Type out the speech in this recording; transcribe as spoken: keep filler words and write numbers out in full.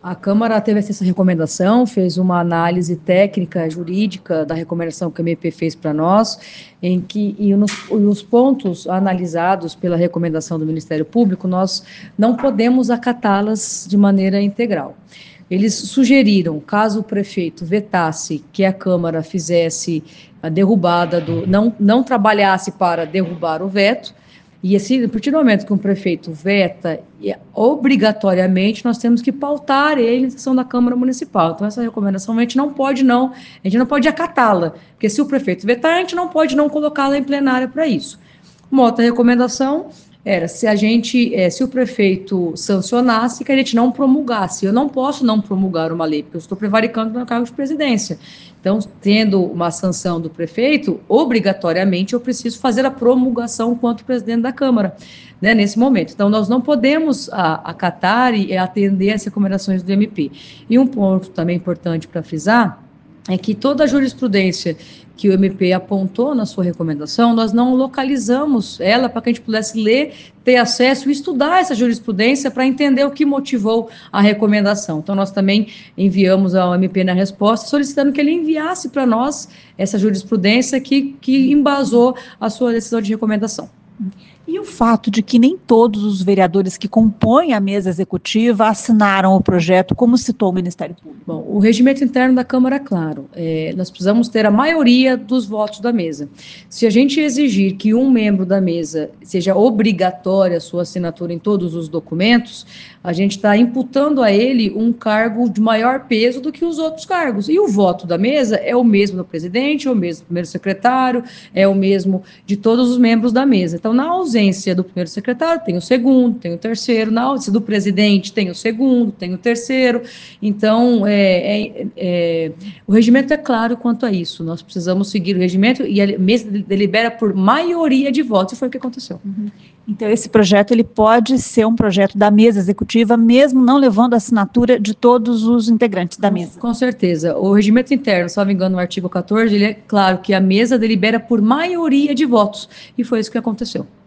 A Câmara teve essa recomendação, fez uma análise técnica, jurídica da recomendação que a M P fez para nós, em que e nos, e os pontos analisados pela recomendação do Ministério Público, nós não podemos acatá-las de maneira integral. Eles sugeriram, caso o prefeito vetasse que a Câmara fizesse a derrubada do, não, não trabalhasse para derrubar o veto, e assim, a partir do momento que um prefeito veta, obrigatoriamente nós temos que pautar ele na sessão da Câmara Municipal. Então, essa recomendação a gente não pode não, a gente não pode acatá-la, porque se o prefeito vetar, a gente não pode não colocá-la em plenária para isso. Uma outra recomendação era se a gente, é, se o prefeito sancionasse, que a gente não promulgasse. Eu não posso não promulgar uma lei, porque eu estou prevaricando no meu cargo de presidência. Então, tendo uma sanção do prefeito, obrigatoriamente eu preciso fazer a promulgação quanto presidente da Câmara, né, nesse momento. Então, nós não podemos a, acatar e atender as recomendações do M P. E um ponto também importante para frisar é que toda a jurisprudência que o M P apontou na sua recomendação, nós não localizamos ela para que a gente pudesse ler, ter acesso e estudar essa jurisprudência para entender o que motivou a recomendação. Então, nós também enviamos ao M P na resposta, solicitando que ele enviasse para nós essa jurisprudência que, que embasou a sua decisão de recomendação. E o fato de que nem todos os vereadores que compõem a mesa executiva assinaram o projeto, como citou o Ministério Público? Bom, o regimento interno da Câmara é claro. É, nós precisamos ter a maioria dos votos da mesa. Se a gente exigir que um membro da mesa seja obrigatória a sua assinatura em todos os documentos, a gente está imputando a ele um cargo de maior peso do que os outros cargos. E o voto da mesa é o mesmo do presidente, é o mesmo do primeiro secretário, é o mesmo de todos os membros da mesa. Então, na ausência do primeiro secretário, tem o segundo, tem o terceiro. Na ausência do presidente, tem o segundo, tem o terceiro. Então, é, é, é, o regimento é claro quanto a isso. Nós precisamos seguir o regimento e a mesa delibera por maioria de votos, e foi o que aconteceu. Uhum. Então, esse projeto ele pode ser um projeto da mesa executiva, mesmo não levando a assinatura de todos os integrantes da mesa. Com certeza. O regimento interno, se não me engano, no artigo quatorze, ele é claro que a mesa delibera por maioria de votos. E foi isso que aconteceu.